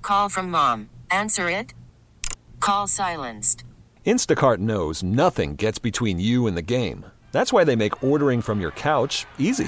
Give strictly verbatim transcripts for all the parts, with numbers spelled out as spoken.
Call from mom. Answer it. Call silenced. Instacart knows nothing gets between you and the game. That's why they make ordering from your couch easy.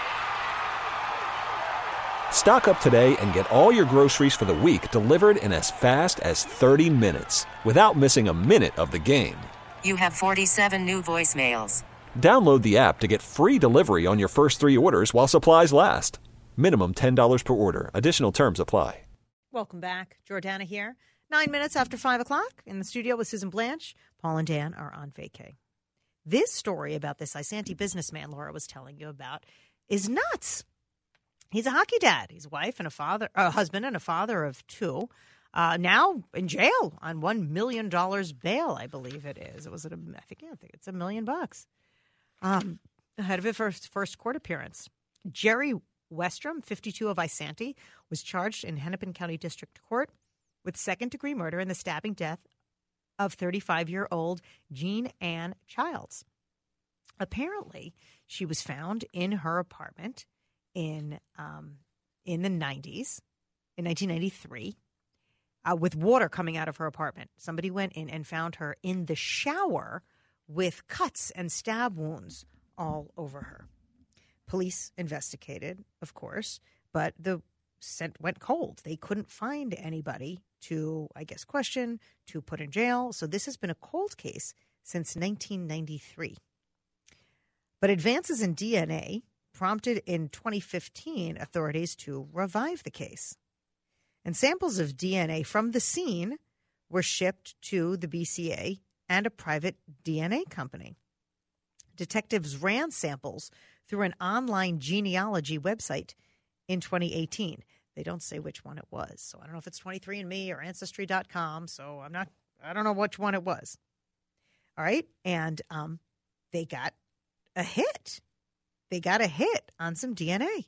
Stock up today and get all your groceries for the week delivered in as fast as thirty minutes without missing a minute of the game. You have forty-seven new voicemails. Download the app to get free delivery on your first three orders while supplies last. Minimum ten dollars per order. Additional terms apply. Welcome back. Jordana here. Nine minutes after five o'clock in the studio with Susan Blanche. Paul and Dan are on vacay. This story about this Isanti businessman Laura was telling you about is nuts. He's a hockey dad. He's a wife and a father, a husband and a father of two. Uh, now in jail on one million dollars bail, I believe it is. It was it a, I think, yeah, I think it's a million bucks. Um, ahead of his first, first court appearance. Jerry Westrom, fifty-two, of Isanti, was charged in Hennepin County District Court with second-degree murder in the stabbing death of thirty-five-year-old Jean Ann Childs. Apparently, she was found in her apartment in um, in the nineties, in nineteen ninety-three, uh, with water coming out of her apartment. Somebody went in and found her in the shower with cuts and stab wounds all over her. Police investigated, of course, but the scent went cold. They couldn't find anybody to, I guess, question, to put in jail. So this has been a cold case since nineteen ninety-three. But advances in D N A prompted in twenty fifteen authorities to revive the case. And samples of D N A from the scene were shipped to the B C A and a private D N A company. Detectives ran samples through an online genealogy website in twenty eighteen. They don't say which one it was. So I don't know if it's twenty-three and me or Ancestry dot com. So I'm not, I don't know which one it was. All right. And um, they got a hit. They got a hit on some D N A.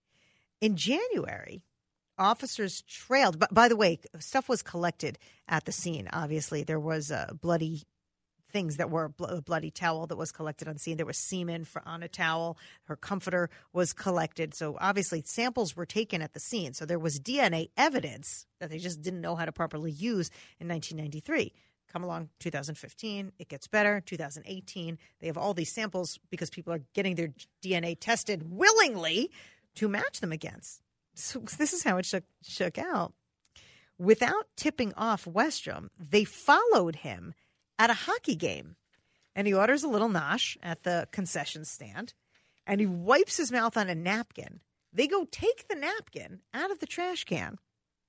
In January, officers trailed. But by the way, stuff was collected at the scene. Obviously, there was uh, bloody things that were a bloody towel that was collected on scene. There was semen for, on a towel. Her comforter was collected. So obviously, samples were taken at the scene. So there was D N A evidence that they just didn't know how to properly use in nineteen ninety-three. Come along, two thousand fifteen, it gets better. two thousand eighteen, they have all these samples because people are getting their D N A tested willingly to match them against. So this is how it shook, shook out. Without tipping off Westrom, they followed him at a hockey game. And he orders a little nosh at the concession stand, and he wipes his mouth on a napkin. They go take the napkin out of the trash can,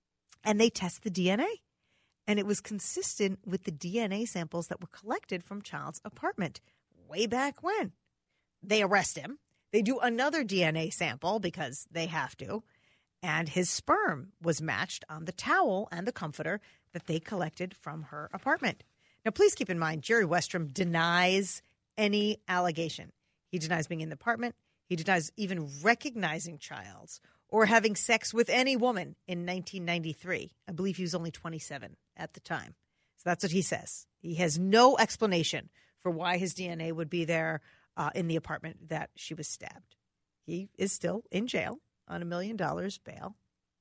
and they test the D N A. And it was consistent with the D N A samples that were collected from Child's apartment way back when. They arrest him. They do another D N A sample because they have to. And his sperm was matched on the towel and the comforter that they collected from her apartment. Now, please keep in mind, Jerry Westrom denies any allegation. He denies being in the apartment. He denies even recognizing Childs or having sex with any woman in nineteen ninety-three. I believe he was only twenty-seven at the time. So that's what he says. He has no explanation for why his D N A would be there uh, in the apartment that she was stabbed. He is still in jail on a million dollars bail.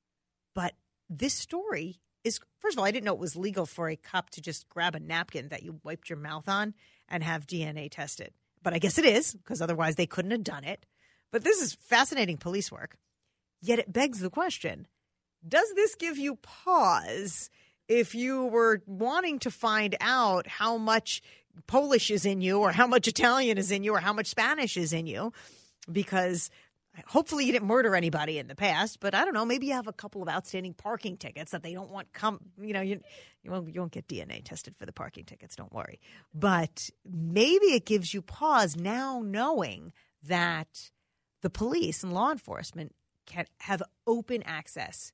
But this story is, first of all, I didn't know it was legal for a cop to just grab a napkin that you wiped your mouth on and have D N A tested. But I guess it is, because otherwise they couldn't have done it. But this is fascinating police work. Yet it begs the question, does this give you pause if you were wanting to find out how much Polish is in you or how much Italian is in you or how much Spanish is in you? Because hopefully you didn't murder anybody in the past, but I don't know, maybe you have a couple of outstanding parking tickets that they don't want come, you know, you, you, won't, you won't get D N A tested for the parking tickets, don't worry. But maybe it gives you pause now knowing that the police and law enforcement can have open access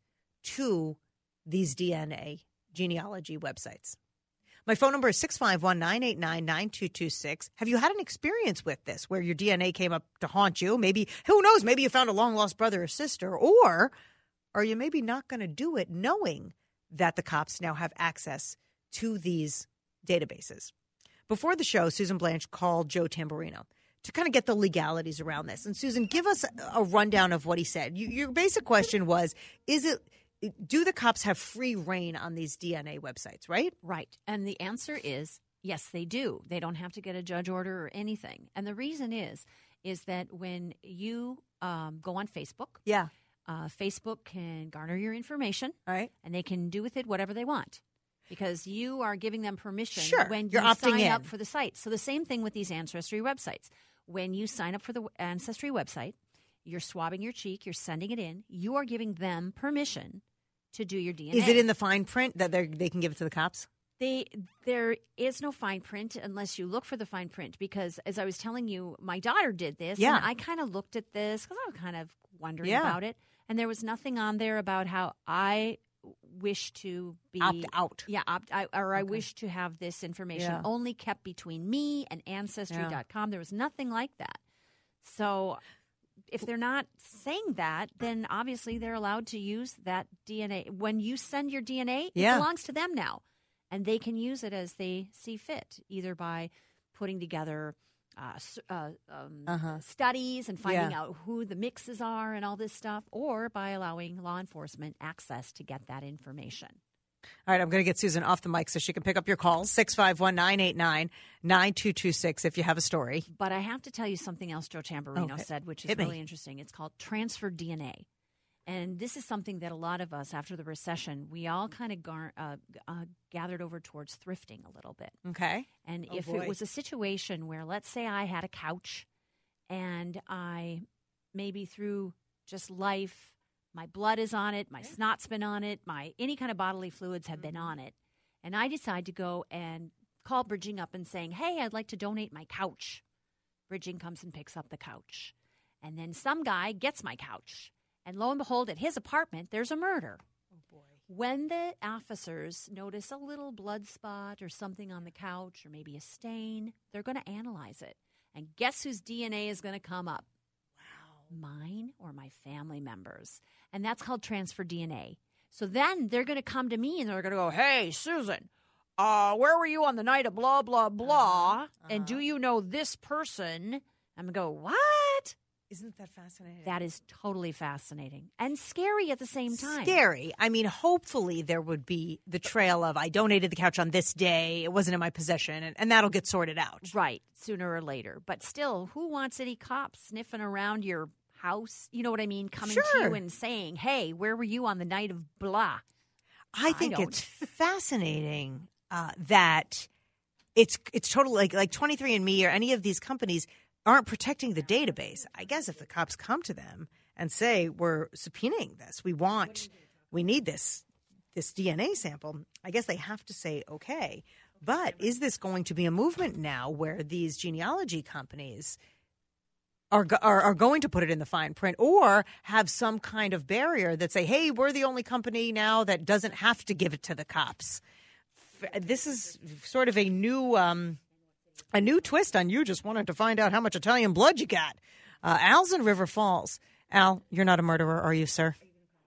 to these D N A genealogy websites. My phone number is six five one, nine eight nine, nine two two six. Have you had an experience with this where your D N A came up to haunt you? Maybe, who knows, maybe you found a long-lost brother or sister, or are you maybe not going to do it knowing that the cops now have access to these databases? Before the show, Susan Blanche called Joe Tamburino to kind of get the legalities around this. And Susan, give us a rundown of what he said. You, your basic question was, is it do the cops have free reign on these D N A websites, right? Right. And the answer is yes, they do. They don't have to get a judge order or anything. And the reason is, is that when you um, go on Facebook, Yeah. uh, Facebook can garner your information, All right. and they can do with it whatever they want because you are giving them permission Sure. when You're you opting sign in. up for the site. So the same thing with these Ancestry websites. When you sign up for the Ancestry website, you're swabbing your cheek, you're sending it in, you are giving them permission to do your D N A. Is it in the fine print that they they can give it to the cops? They, there is no fine print unless you look for the fine print because, as I was telling you, my daughter did this. Yeah. And I kind of looked at this because I was kind of wondering Yeah. about it. And there was nothing on there about how I wish to be Opt out. Yeah, opt I, or I Okay. wish to have this information Yeah. only kept between me and Ancestry dot com. There was nothing like that. So if they're not saying that, then obviously they're allowed to use that D N A. When you send your D N A, Yeah. it belongs to them now. And they can use it as they see fit, either by putting together uh, s- uh, um, Uh-huh. studies and finding Yeah. out who the mixes are and all this stuff, or by allowing law enforcement access to get that information. All right, I'm going to get Susan off the mic so she can pick up your calls. six five one, nine eight nine, nine two two six if you have a story. But I have to tell you something else Joe Tamburino Okay. said, which is Hit me. really interesting. It's called transfer D N A. And this is something that a lot of us, after the recession, we all kind of gar- uh, uh, gathered over towards thrifting a little bit. Okay. And Oh, if boy. it was a situation where, let's say I had a couch and I maybe through just life, my blood is on it, my snot's been on it, my any kind of bodily fluids have been on it, and I decide to go and call Bridging up and saying, hey, I'd like to donate my couch. Bridging comes and picks up the couch. And then some guy gets my couch. And lo and behold, at his apartment, there's a murder. Oh, boy. When the officers notice a little blood spot or something on the couch or maybe a stain, they're going to analyze it. And guess whose D N A is going to come up? Wow. Mine or my family members. And that's called transfer D N A. So then they're going to come to me and they're going to go, hey, Susan, uh, where were you on the night of blah, blah, blah? Uh-huh. And do you know this person? I'm going to go, what? Isn't that fascinating? That is totally fascinating and scary at the same time. Scary. I mean, hopefully there would be the trail of I donated the couch on this day. It wasn't in my possession, and, and that'll get sorted out. Right, sooner or later. But still, who wants any cops sniffing around your house? You know what I mean? Coming to Sure. you and saying, hey, where were you on the night of blah? I think don't. it's fascinating uh, that it's it's totally like like twenty-three and me or any of these companies aren't protecting the database. I guess if the cops come to them and say we're subpoenaing this, we want, we need this this D N A sample, I guess they have to say okay. But is this going to be a movement now where these genealogy companies are, go- are are going to put it in the fine print or have some kind of barrier that say, hey, we're the only company now that doesn't have to give it to the cops? F- This is sort of a new um, a new twist on you just wanted to find out how much Italian blood you got. Uh, Al's in River Falls. Al, you're not a murderer, are you, sir?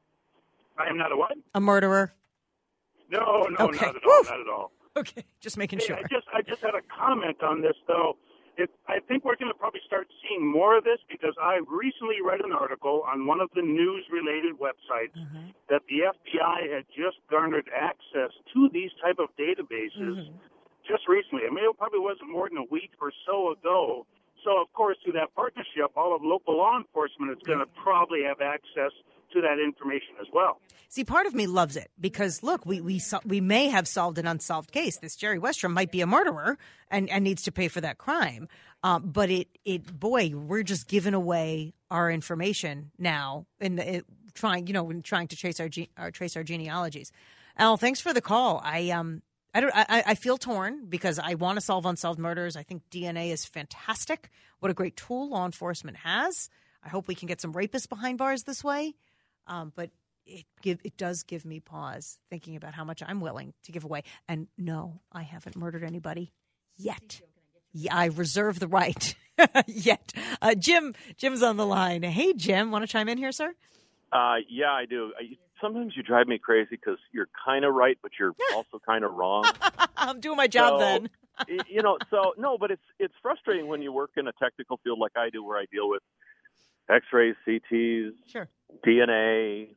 I am not a what? A murderer? No, no, Okay. not at all, Woo! not at all. Okay, just making Hey, sure. I just, I just had a comment on this, though. It, I think we're going to probably start seeing more of this because I recently read an article on one of the news-related websites Mhm. that the F B I had just garnered access to these type of databases Mhm. just recently. I mean, it probably wasn't more than a week or so ago. So, of course, through that partnership, all of local law enforcement is going to probably have access to that information as well. See, part of me loves it because, look, we we so- we may have solved an unsolved case. This Jerry Westrom might be a murderer and, and needs to pay for that crime. Um, but it, it, boy, we're just giving away our information now in the it, trying, you know, in trying to trace our, ge- our trace our genealogies. Al, thanks for the call. I um. I don't. I, I feel torn because I want to solve unsolved murders. I think D N A is fantastic. What a great tool law enforcement has. I hope we can get some rapists behind bars this way. Um, but it give it does give me pause thinking about how much I'm willing to give away. And no, I haven't murdered anybody yet. Yeah, I reserve the right yet. Uh, Jim, Jim's on the line. Hey, Jim, want to chime in here, sir? Uh, yeah, I do. I, sometimes you drive me crazy because you're kind of right, but you're also kind of wrong. I'm doing my job So, then. y- you know, so no, but it's it's frustrating when you work in a technical field like I do, where I deal with X-rays, C Ts, Sure. D N A,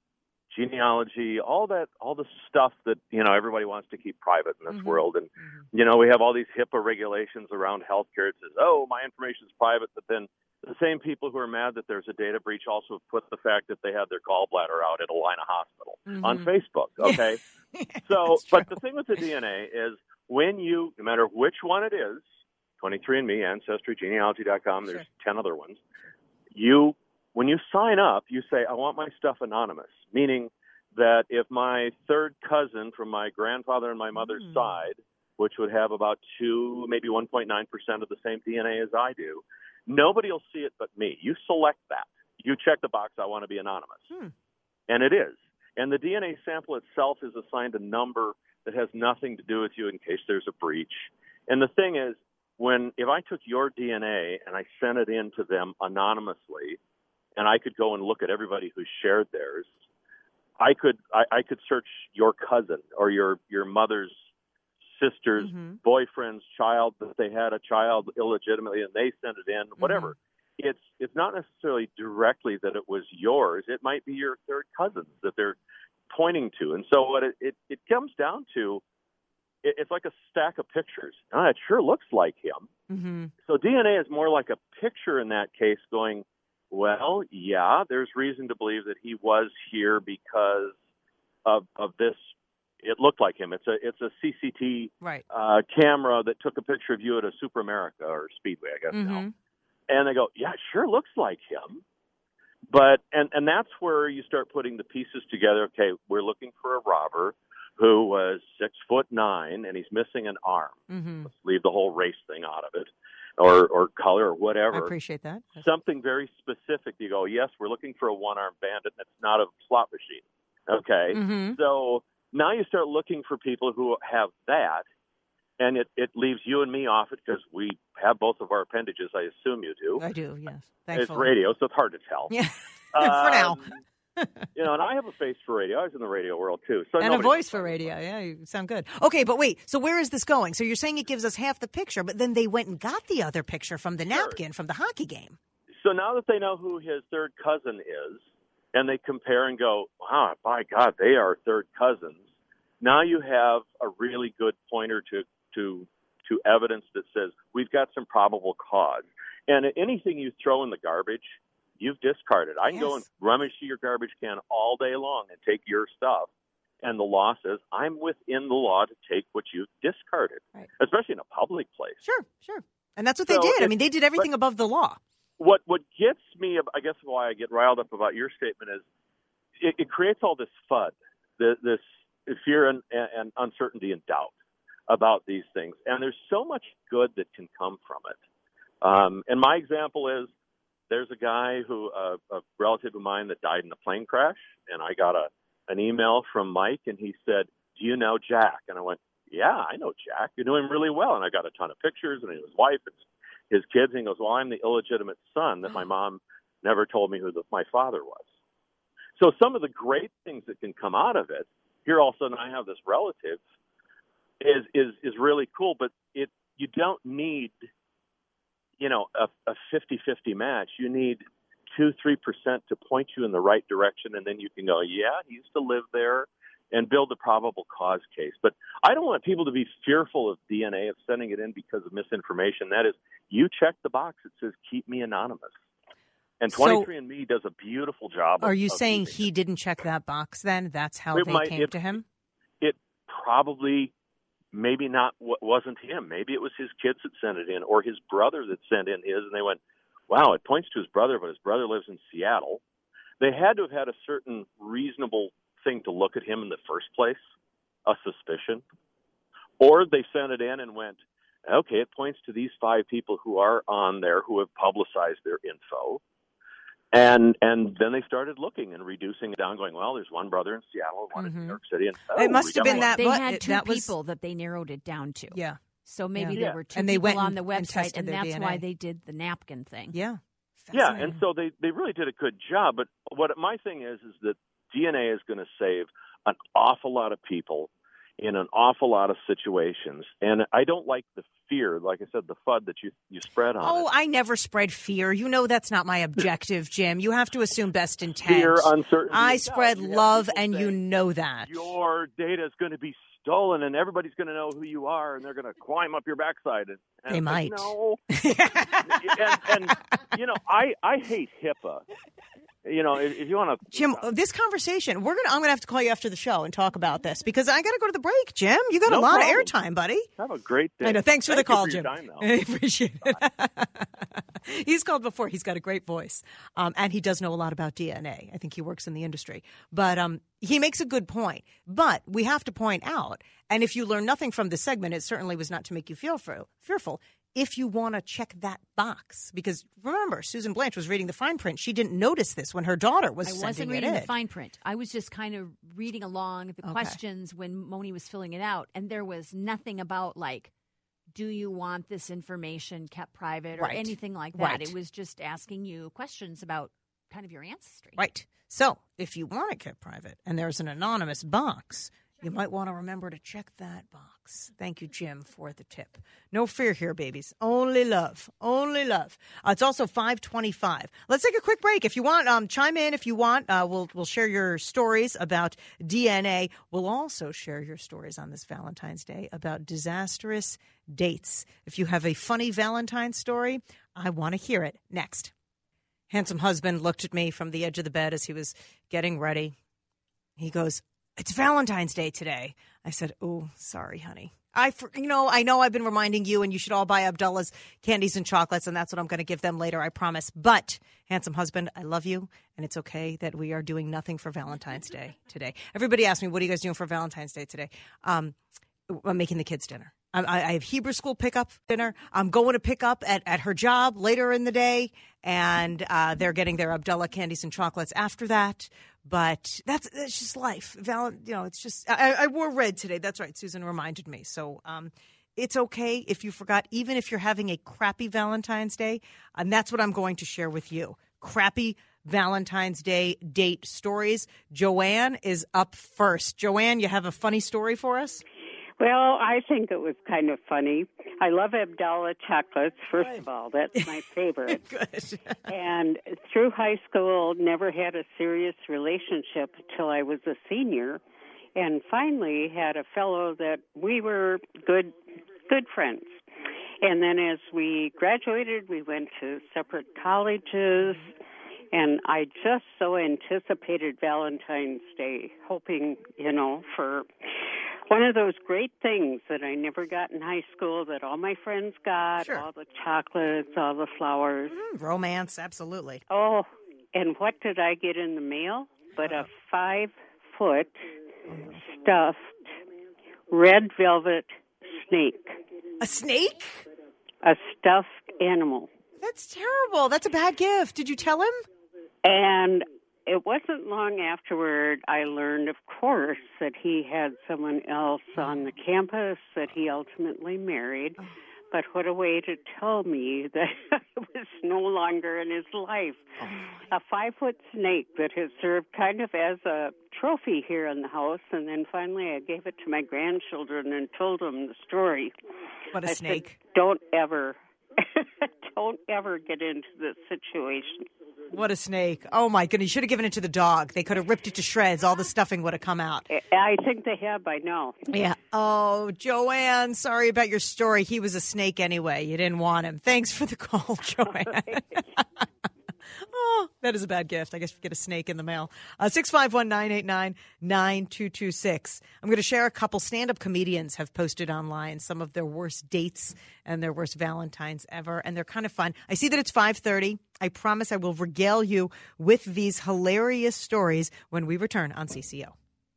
genealogy, all that, all the stuff that, you know, everybody wants to keep private in this Mhm. world. And, Mhm. you know, we have all these HIPAA regulations around healthcare. It says, oh, my information is private. But then the same people who are mad that there's a data breach also have put the fact that they had their gallbladder out at Allina Hospital on Mhm. Facebook. Okay. Yeah, So, that's but true. the thing with the D N A is when you, no matter which one it is, twenty-three and me, Ancestry, genealogy dot com, there's Sure. ten other ones. You, when you sign up, you say, I want my stuff anonymous, meaning that if my third cousin from my grandfather and my mother's Mm. side, which would have about two, maybe one point nine percent of the same D N A as I do, nobody will see it but me. You select that. You check the box, I want to be anonymous. Hmm. And it is. And the D N A sample itself is assigned a number that has nothing to do with you in case there's a breach. And the thing is, when if I took your D N A and I sent it in to them anonymously, and I could go and look at everybody who shared theirs, I could I, I could search your cousin or your, your mother's sister's Mhm. boyfriend's child that they had a child illegitimately and they sent it in, whatever. It's it's not necessarily directly that it was yours. It might be your third cousins that they're pointing to. And so what it, it, it comes down to, it, it's like a stack of pictures. Ah, it sure looks like him. Mm-hmm. So D N A is more like a picture in that case going, well, yeah, there's reason to believe that he was here because of of this. It looked like him. It's a it's a C C T Right. uh, camera that took a picture of you at a Super America or Speedway, I guess now. Mm-hmm. And they go, yeah, it sure looks like him. But and and that's where you start putting the pieces together. Okay, we're looking for a robber who was six foot nine and he's missing an arm. Mm-hmm. Let's leave the whole race thing out of it, or or color or I whatever. appreciate that. Yes. Something very specific. You go, yes, we're looking for a one-armed bandit, and it's not a slot machine. Okay, Mm-hmm. so now you start looking for people who have that, and it, it leaves you and me off it because we have both of our appendages. I assume you do. I do, yes. It's Thankfully. radio, so it's hard to tell. Yeah. For now. Um, you know, and I have a face for radio. I was in the radio world too, so And a nobody voice knows for what I look radio. like. Yeah, you sound good. Okay, but wait. So where is this going? So you're saying it gives us half the picture, but then they went and got the other picture from the Sure. napkin from the hockey game. So now that they know who his third cousin is, and they compare and go, wow, by God, they are third cousins. Now you have a really good pointer to to to evidence that says we've got some probable cause. And anything you throw in the garbage, you've discarded. I can go and Yes. rummage through your garbage can all day long and take your stuff. And the law says I'm within the law to take what you've discarded, Right. especially in a public place. Sure, sure. And that's what they So did. I it- mean, they did everything above the law. What what gets me, I guess, why I get riled up about your statement is it, it creates all this FUD, this, this fear and, and uncertainty and doubt about these things. And there's so much good that can come from it. Um, and my example is there's a guy who, uh, a relative of mine that died in a plane crash, and I got a an email from Mike, and he said, do you know Jack? And I went, yeah, I know Jack. You know him really well. And I got a ton of pictures and his wife and his kids. And he goes, well, I'm the illegitimate son that my mom never told me who the, my father was. So some of the great things that can come out of it, here all of a sudden I have this relative, is is is really cool. But it you don't need, you know, a, a fifty-fifty match. You need two, three percent to point you in the right direction, and then you can go, yeah, he used to live there, and build a probable cause case. But I don't want people to be fearful of D N A, of sending it in because of misinformation. That is, you check the box that says keep me anonymous. And So- twenty-three and me does a beautiful job. Are of, you of saying using he it. didn't check that box then? That's how It they might- came it- to him? It probably maybe not wasn't him. Maybe it was his kids that sent it in, or his brother that sent in his, and they went, wow, it points to his brother, but his brother lives in Seattle. They had to have had a certain reasonable thing to look at him in the first place, a suspicion. Or they sent it in and went, okay, it points to these five people who are on there who have publicized their info. And and then they started looking and reducing it down, going, well, there's one brother in Seattle, one in Mhm. New York City. And, It oh, must we have got been one. that- They but had it- two that was- people that they narrowed it down to. Yeah. So maybe Yeah. there were two And they people went on and- the and website, tested and their that's D N A. why they did the napkin thing. Yeah. Yeah, Fascinating. and so they, they really did a good job. But what my thing is is that D N A is going to save an awful lot of people in an awful lot of situations. And I don't like the fear, like I said, the FUD that you you spread on Oh, it. I never spread fear. You know that's not my objective, Jim. You have to assume best intent. Fear, uncertainty. I and spread doubt. You have love, people and you saying, know that. your data is going to be stolen, and everybody's going to know who you are, and they're going to climb up your backside. And, and They it's might. Like, no. and, and, you know, I, I hate HIPAA. You know, if, if you want to, Jim, this conversation, we're gonna. I'm gonna have to call you after the show and talk about this because I got to go to the break. Jim, you got No a lot problem. of airtime, buddy. Have a great day. I know. Thanks for Thank the you call, for your Jim. time, though. I appreciate it. He's called before. He's got a great voice, um, and he does know a lot about D N A. I think he works in the industry, but um, he makes a good point. But we have to point out, and if you learn nothing from this segment, it certainly was not to make you feel fearful. fearful if you want to check that box. Because remember, Susan Blanche was reading the fine print. She didn't notice this when her daughter was I sending wasn't it reading in. the fine print. I was just kind of reading along the Okay. questions when Moni was filling it out. And there was nothing about, like, do you want this information kept private or Right. anything like that. Right. It was just asking you questions about kind of your ancestry. Right. So if you want it kept private and there's an anonymous box, you might want to remember to check that box. Thank you, Jim, for the tip. No fear here, babies. Only love. Only love. Uh, it's also five twenty-five. Let's take a quick break. If you want, um, chime in if you want. Uh, we'll we'll share your stories about D N A. We'll also share your stories on this Valentine's Day about disastrous dates. If you have a funny Valentine's story, I want to hear it. Next. Handsome husband looked at me from the edge of the bed as he was getting ready. He goes, "It's Valentine's Day today." I said, "Oh, sorry, honey. I, for, you know, I know I've been reminding you, and you should all buy Abdullah's candies and chocolates, and that's what I'm going to give them later, I promise. But, handsome husband, I love you, and it's okay that we are doing nothing for Valentine's Day today." Everybody asked me, "What are you guys doing for Valentine's Day today?" Um, I'm making the kids dinner. I, I have Hebrew school pickup dinner. I'm going to pick up at, at her job later in the day, and uh, they're getting their Abdullah candies and chocolates after that. But that's that's just life. Val, you know, it's just I, I wore red today. That's right. Susan reminded me. So um, it's okay if you forgot, even if you're having a crappy Valentine's Day. And that's what I'm going to share with you. Crappy Valentine's Day date stories. Joanne is up first. Joanne, you have a funny story for us? Well, I think it was kind of funny. I love Abdallah chocolates, first of all. That's my favorite. Good. And through high school, never had a serious relationship until I was a senior. And finally had a fellow that we were good good friends. And then as we graduated, we went to separate colleges. And I just so anticipated Valentine's Day, hoping, you know, for one of those great things that I never got in high school that all my friends got, Sure. all the chocolates, all the flowers. Mm, romance, absolutely. Oh, and what did I get in the mail? But a five-foot stuffed red velvet snake, A snake? a stuffed animal. That's terrible. That's a bad gift. Did you tell him? And it wasn't long afterward I learned, of course, that he had someone else on the campus that he ultimately married. But what a way to tell me that I was no longer in his life. A five-foot snake that has served kind of as a trophy here in the house. And then finally I gave it to my grandchildren and told them the story. What a I snake. said, don't ever, don't ever get into this situation. What a snake. Oh, my goodness. You should have given it to the dog. They could have ripped it to shreds. All the stuffing would have come out. I think they have by now. Yeah. Oh, Joanne, sorry about your story. He was a snake anyway. You didn't want him. Thanks for the call, Joanne. Oh, that is a bad gift. I guess you get a snake in the mail. Uh, six five one, nine eight nine, nine two two six. I'm going to share a couple stand-up comedians have posted online some of their worst dates and their worst Valentines ever, and they're kind of fun. I see that it's five thirty. I promise I will regale you with these hilarious stories when we return on C C O.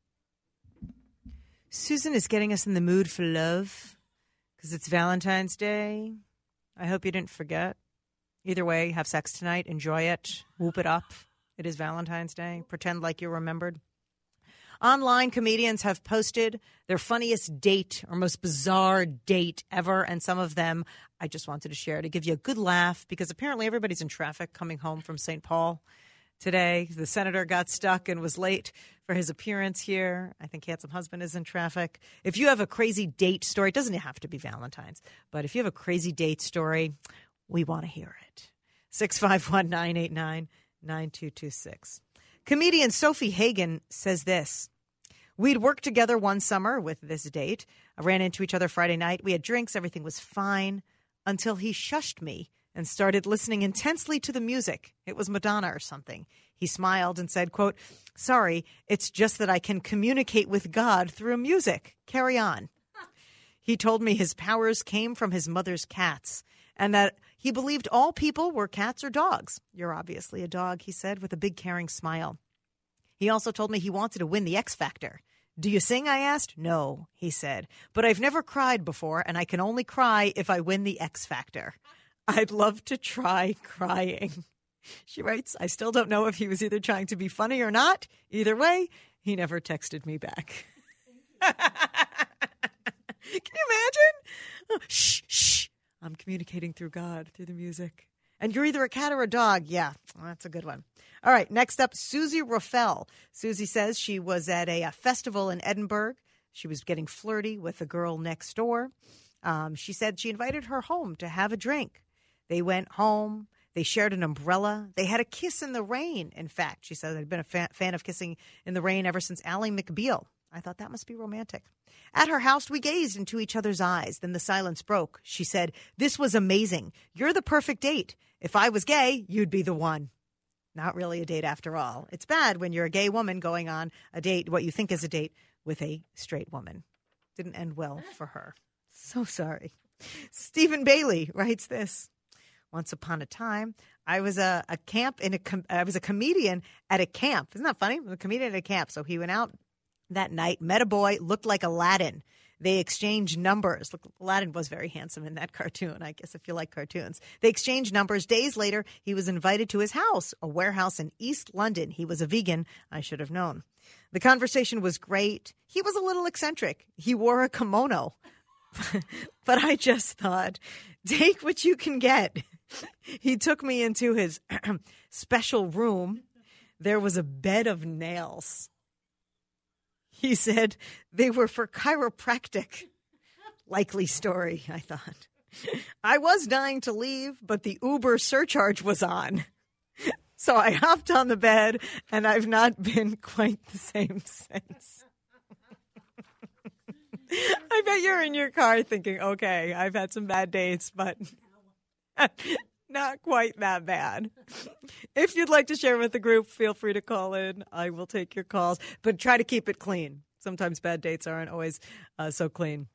Susan is getting us in the mood for love because it's Valentine's Day. I hope you didn't forget. Either way, have sex tonight. Enjoy it. Whoop it up. It is Valentine's Day. Pretend like you remembered. Online comedians have posted their funniest date or most bizarre date ever, and some of them I just wanted to share to give you a good laugh because apparently everybody's in traffic coming home from Saint Paul. today. The senator got stuck and was late for his appearance here. I think handsome husband is in traffic. If you have a crazy date story, it doesn't have to be Valentine's, but if you have a crazy date story, we want to hear it. six five one, nine eight nine, nine two two six. Comedian Sophie Hagen says this. We'd worked together one summer with this date. I ran into each other Friday night. We had drinks. Everything was fine until he shushed me and started listening intensely to the music. It was Madonna or something. He smiled and said, quote, sorry, it's just that I can communicate with God through music. Carry on. He told me his powers came from his mother's cats and that he believed all people were cats or dogs. You're obviously a dog, he said, with a big caring smile. He also told me he wanted to win the X Factor. Do you sing, I asked? No, he said, but I've never cried before, and I can only cry if I win the X Factor. I'd love to try crying. She writes, I still don't know if he was either trying to be funny or not. Either way, he never texted me back. Can you imagine? Oh, shh, shh. I'm communicating through God, through the music. And you're either a cat or a dog. Yeah, well, that's a good one. All right, next up, Susie Raffel. Susie says she was at a, a festival in Edinburgh. She was getting flirty with the girl next door. Um, she said she invited her home to have a drink. They went home. They shared an umbrella. They had a kiss in the rain. In fact, she said, I'd been a fa- fan of kissing in the rain ever since Ally McBeal. I thought that must be romantic. At her house, we gazed into each other's eyes. Then the silence broke. She said, this was amazing. You're the perfect date. If I was gay, you'd be the one. Not really a date after all. It's bad when you're a gay woman going on a date, what you think is a date, with a straight woman. Didn't end well for her. So sorry. Stephen Bailey writes this. Once upon a time, I was a, a camp in a com- I was a comedian at a camp. Isn't that funny? I was a comedian at a camp. So he went out that night, met a boy, looked like Aladdin. They exchanged numbers. Look, Aladdin was very handsome in that cartoon, I guess, if you like cartoons. They exchanged numbers. Days later, he was invited to his house, a warehouse in East London. He was a vegan. I should have known. The conversation was great. He was a little eccentric. He wore a kimono. But I just thought, take what you can get. He took me into his special room. There was a bed of nails. He said they were for chiropractic. Likely story, I thought. I was dying to leave, but the Uber surcharge was on. So I hopped on the bed, and I've not been quite the same since. I bet you're in your car thinking, okay, I've had some bad dates, but not quite that bad. If you'd like to share with the group, feel free to call in. I will take your calls, but try to keep it clean. Sometimes bad dates aren't always uh, so clean.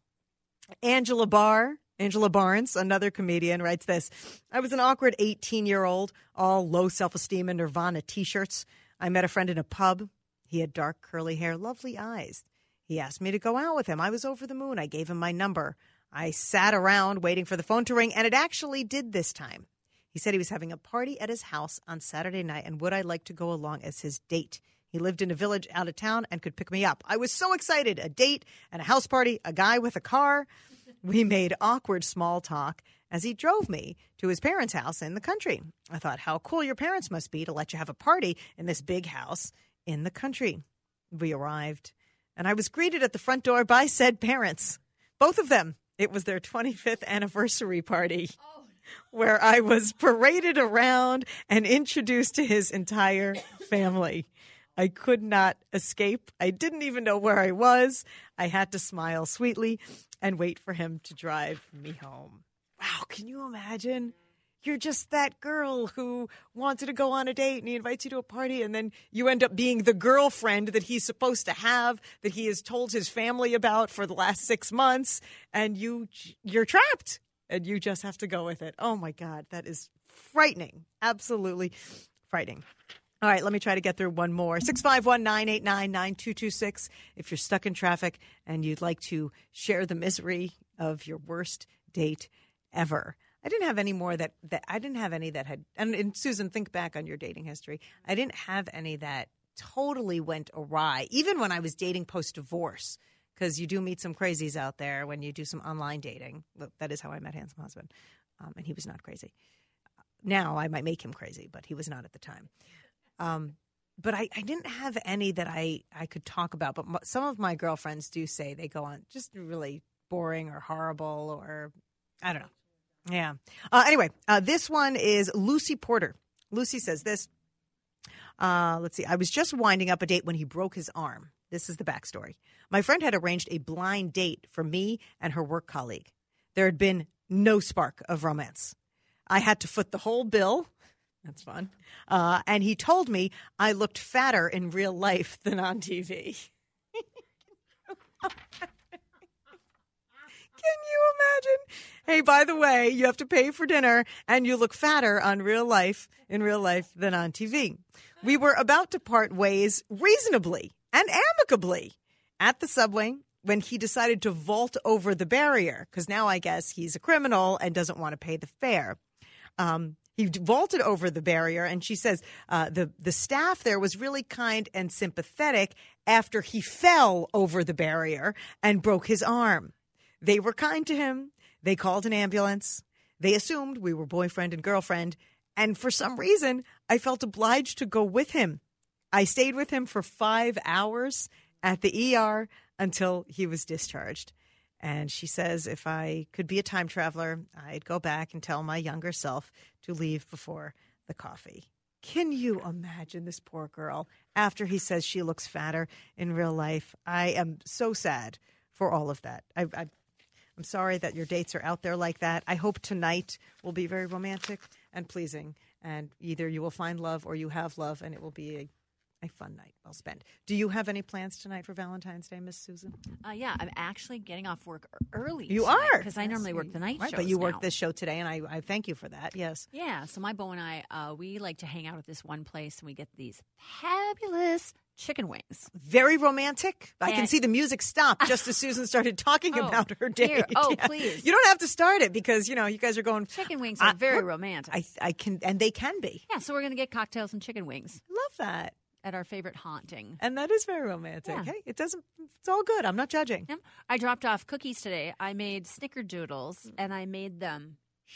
Angela Barr, Angela Barnes, another comedian, writes this. I was an awkward eighteen-year-old, all low self-esteem and Nirvana T-shirts. I met a friend in a pub. He had dark curly hair, lovely eyes. He asked me to go out with him. I was over the moon. I gave him my number. I sat around waiting for the phone to ring, and it actually did this time. He said he was having a party at his house on Saturday night, and would I like to go along as his date? He lived in a village out of town and could pick me up. I was so excited. A date and a house party, a guy with a car. We made awkward small talk as he drove me to his parents' house in the country. I thought, how cool your parents must be to let you have a party in this big house in the country. We arrived, and I was greeted at the front door by said parents, both of them. It was their twenty-fifth anniversary party, oh, where I was paraded around and introduced to his entire family. I could not escape. I didn't even know where I was. I had to smile sweetly and wait for him to drive me home. Wow, can you imagine? You're just that girl who wanted to go on a date and he invites you to a party, and then you end up being the girlfriend that he's supposed to have, that he has told his family about for the last six months, and you, you're trapped, and you just have to go with it. Oh, my God, that is frightening, absolutely frightening. All right, let me try to get through one more. six five one, nine eight nine, nine two two six if you're stuck in traffic and you'd like to share the misery of your worst date ever. I didn't have any more that, that I didn't have any that had, and, and Susan, think back on your dating history. I didn't have any that totally went awry, even when I was dating post-divorce, because you do meet some crazies out there when you do some online dating. Well, that is how I met Handsome Husband, um, and he was not crazy. Now I might make him crazy, but he was not at the time. Um, but I, I didn't have any that I, I could talk about. But m- some of my girlfriends do say they go on just really boring or horrible or I don't know. Yeah. Uh, anyway, uh, this one is Lucy Porter. Lucy says this. Uh, let's see. I was just winding up a date when he broke his arm. This is the backstory. My friend had arranged a blind date for me and her work colleague. There had been no spark of romance. I had to foot the whole bill. That's fun. Uh, and he told me I looked fatter in real life than on T V. Can you imagine? Hey, by the way, you have to pay for dinner and you look fatter on real life, in real life than on T V. We were about to part ways reasonably and amicably at the subway when he decided to vault over the barrier because now I guess he's a criminal and doesn't want to pay the fare. Um, he vaulted over the barrier, and she says uh, the, the staff there was really kind and sympathetic after he fell over the barrier and broke his arm. They were kind to him. They called an ambulance. They assumed we were boyfriend and girlfriend. And for some reason, I felt obliged to go with him. I stayed with him for five hours at the E R until he was discharged. And she says if I could be a time traveler, I'd go back and tell my younger self to leave before the coffee. Can you imagine this poor girl after he says she looks fatter in real life? I am so sad for all of that. I, I, I'm sorry that your dates are out there like that. I hope tonight will be very romantic and pleasing, and either you will find love or you have love, and it will be a, a fun night well spent. Do you have any plans tonight for Valentine's Day, Miss Susan? Uh, yeah, I'm actually getting off work early. You are? Because I normally work the night right, shows but you now. work this show today, and I, I thank you for that, yes. Yeah, so my beau and I, uh, we like to hang out at this one place, and we get these fabulous chicken wings. Very romantic. I can And- see the music stop just as Susan started talking Oh, about her date. here. Oh, Yeah. please. You don't have to start it because, you know, you guys are going. Chicken wings are I- very what- romantic. I, I can, and they can be. yeah, so we're going to get cocktails and chicken wings Love that. at our favorite haunting. And that is very romantic. Yeah. Hey, it doesn't, it's all good. I'm not judging. Yep. I dropped off cookies today. I made snickerdoodles, and I made them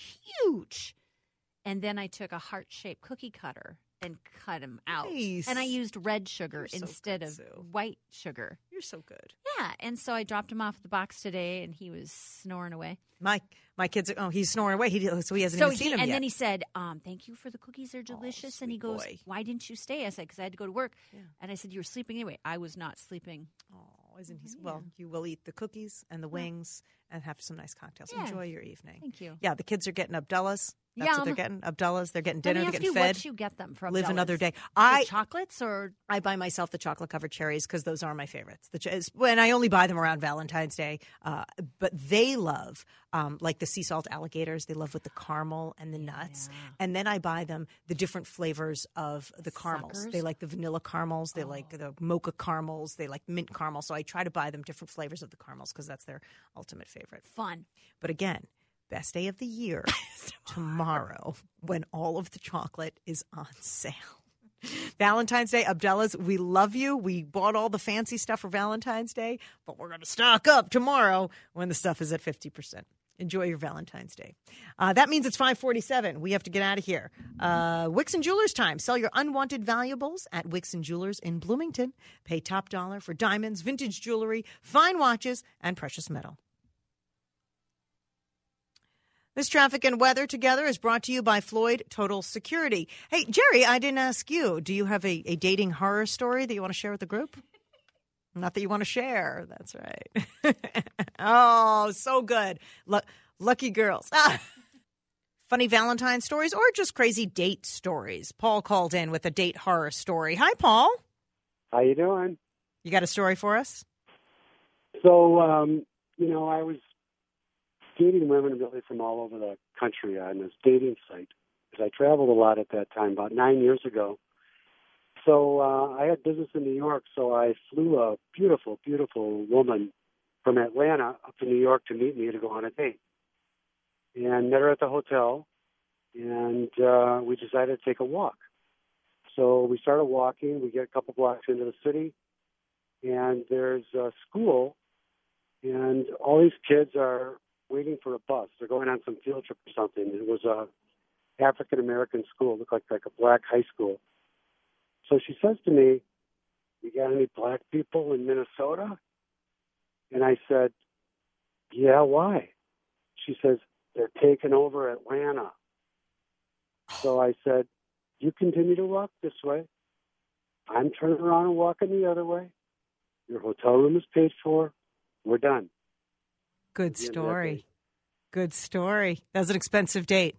huge. And then I took a heart-shaped cookie cutter and cut them out. Nice. And I used red sugar You're so instead good, of Sue. white sugar. You're so good. Yeah, and so I dropped him off at the box today, and he was snoring away. My my kids are, oh, he's snoring away. He, so he hasn't So even seen he, him and yet. then he said, um, "Thank you for the cookies; they're delicious." and he sweet goes, boy. "Why didn't you stay?" I said, "Because I had to go to work." Yeah. And I said, "You were sleeping anyway." I was not sleeping. Oh, isn't he? Well, you will eat the cookies and the wings and have some nice cocktails. Yeah. Enjoy your evening. Thank you. Yeah, the kids are getting Abdullahs. That's what they're Yum. getting. Abdullahs. They're getting Let dinner. me They're ask getting you, fed. what you get them from? Live another day. The I chocolates or I buy myself the chocolate covered cherries because those are my favorites. The ch- when I only buy them around Valentine's Day, uh, but they love um, like the sea salt alligators. They love with the caramel and the nuts, and then I buy them the different flavors of the caramels. Suckers? They like the vanilla caramels. They like the mocha caramels. They like mint caramel. So I try to buy them different flavors of the caramels because that's their ultimate favorite. fun? But again, best day of the year tomorrow when all of the chocolate is on sale. Valentine's Day, Abdullah's, we love you. We bought all the fancy stuff for Valentine's Day, but we're going to stock up tomorrow when the stuff is at fifty percent. Enjoy your Valentine's Day. Uh, that means it's five forty-seven. We have to get out of here. Uh, Wixon Jewelers time. Sell your unwanted valuables at Wixon Jewelers in Bloomington. Pay top dollar for diamonds, vintage jewelry, fine watches, and precious metal. This traffic and weather together is brought to you by Floyd Total Security. Hey, Jerry, I didn't ask you. Do you have a, a dating horror story that you want to share with the group? Not that you want to share. That's right. Oh, so good. Lu- lucky girls. Ah. Funny Valentine stories or just crazy date stories. Paul called in with a date horror story. Hi, Paul. How you doing? You got a story for us? So, um, you know, I was dating women really from all over the country on this dating site because I traveled a lot at that time, about nine years ago. So uh, I had business in New York, so I flew a beautiful, beautiful woman from Atlanta up to New York to meet me to go on a date. And met her at the hotel, and uh, we decided to take a walk. So we started walking. We get a couple blocks into the city, and there's a school, and all these kids are waiting for a bus. They're going on some field trip or something. It was a African-American school. It looked like, like a black high school. so she says to me, "You got any black people in Minnesota?" And I said, "Yeah, why?" She says, "They're taking over Atlanta." So I said, "You continue to walk this way. I'm turning around and walking the other way. Your hotel room is paid for. We're done." Good story. Good story. That was an expensive date.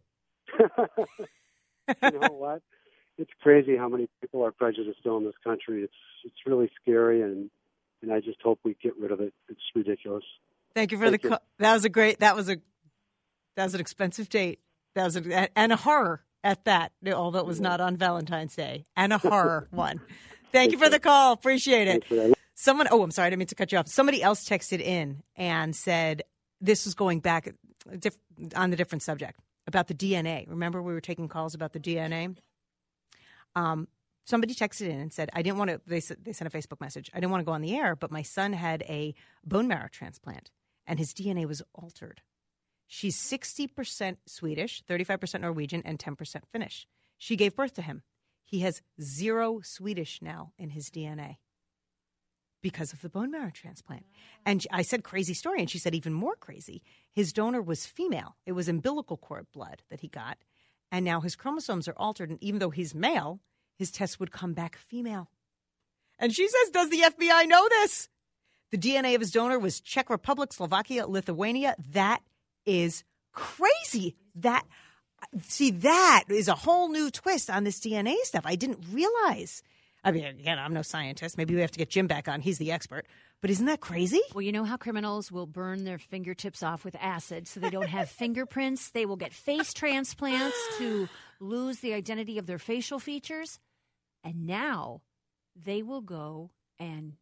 You know what? It's crazy how many people are prejudiced still in this country. It's it's really scary, and, and I just hope we get rid of it. It's ridiculous. Thank you for Thank the call. That was a great. That was a that was an expensive date. That was a, and a horror at that. Although it was not on Valentine's Day, and a horror one. Thank you for the call. Appreciate it. Someone. Oh, I'm sorry. I didn't mean to cut you off. Somebody else texted in and said this was going back diff, on the different subject about the D N A. Remember, we were taking calls about the D N A. Um, somebody texted in and said, I didn't want to, they, they sent a Facebook message. I didn't want to go on the air, but my son had a bone marrow transplant and his D N A was altered. She's sixty percent Swedish, thirty-five percent Norwegian, and ten percent Finnish. She gave birth to him. He has zero Swedish now in his D N A because of the bone marrow transplant. And I said, crazy story. And she said, even more crazy. His donor was female. It was umbilical cord blood that he got. And now his chromosomes are altered. And even though he's male, his test would come back female. And she says, does the F B I know this? The D N A of his donor was Czech Republic, Slovakia, Lithuania. That is crazy. That, see, that is a whole new twist on this D N A stuff. I didn't realize. I mean, again, I'm no scientist. Maybe we have to get Jim back on. He's the expert. But isn't that crazy? Well, you know how criminals will burn their fingertips off with acid so they don't have fingerprints? They will get face transplants to lose the identity of their facial features. And now they will go and,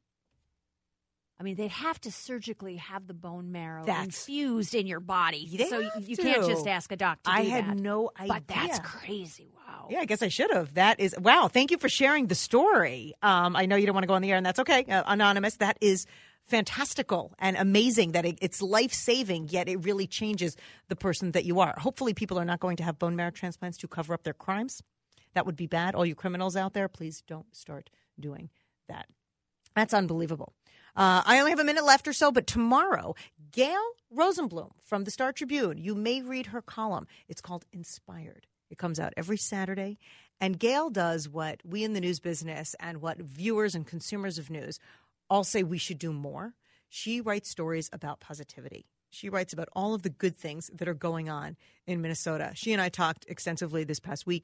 I mean, they'd have to surgically have the bone marrow that's, infused in your body. They so you, you to. can't just ask a doctor to I do had that. no idea. But that's crazy. Wow. Yeah, I guess I should have. That is, wow, thank you for sharing the story. Um, I know you don't want to go on the air, and that's okay. Uh, anonymous, that is fantastical and amazing that it, it's life-saving, yet it really changes the person that you are. Hopefully people are not going to have bone marrow transplants to cover up their crimes. That would be bad. All you criminals out there, please don't start doing that. That's unbelievable. Uh, I only have a minute left or so, but tomorrow, Gail Rosenblum from the Star Tribune, you may read her column. It's called Inspired. It comes out every Saturday, and Gail does what we in the news business and what viewers and consumers of news all say we should do more. She writes stories about positivity. She writes about all of the good things that are going on in Minnesota. She and I talked extensively this past week.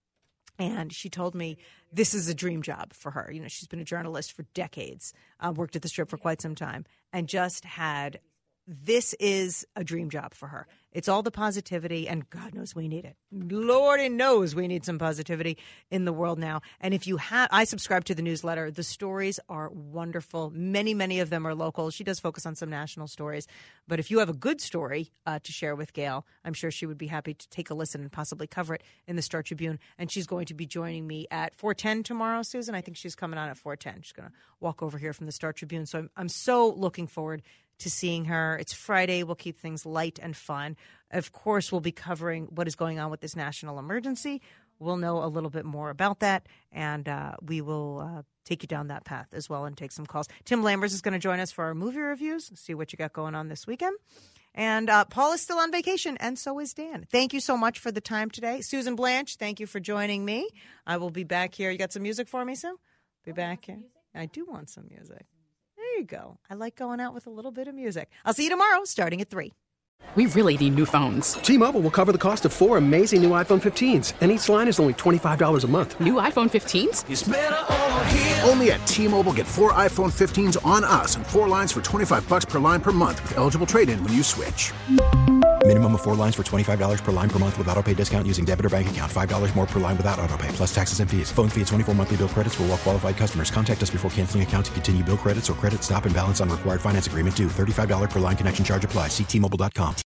And she told me this is a dream job for her. You know, she's been a journalist for decades, uh, worked at the Strip for quite some time, and just had this is a dream job for her. It's all the positivity, and God knows we need it. Lordy knows we need some positivity in the world now. And if you have, I subscribe to the newsletter. The stories are wonderful. Many, many of them are local. She does focus on some national stories. But if you have a good story uh, to share with Gail, I'm sure she would be happy to take a listen and possibly cover it in the Star Tribune. And she's going to be joining me at four ten tomorrow, Susan. I think she's coming on at four ten. She's going to walk over here from the Star Tribune. So I'm, I'm so looking forward to seeing her. It's Friday. We'll keep things light and fun. Of course, we'll be covering what is going on with this national emergency. We'll know a little bit more about that, and uh, we will uh, take you down that path as well and take some calls. Tim Lambers is going to join us for our movie reviews, see what you got going on this weekend. And uh, Paul is still on vacation, and so is Dan. Thank you so much for the time today. Susan Blanche, thank you for joining me. I will be back here. You got some music for me, Sue? Be back here. I do want some music. There you go. I like going out with a little bit of music. I'll see you tomorrow starting at three. We really need new phones. T-Mobile will cover the cost of four amazing new iPhone fifteens, and each line is only twenty-five dollars a month. New iPhone fifteens? It's better over here. Only at T-Mobile, get four iPhone fifteens on us and four lines for twenty-five dollars per line per month with eligible trade-in when you switch. Minimum of four lines for twenty-five dollars per line per month with autopay discount using debit or bank account. five dollars more per line without autopay, plus taxes and fees. Phone fee at twenty-four monthly bill credits for well-qualified customers. Contact us before canceling account to continue bill credits or credit stop and balance on required finance agreement due. thirty-five dollars per line connection charge applies. See T Mobile dot com.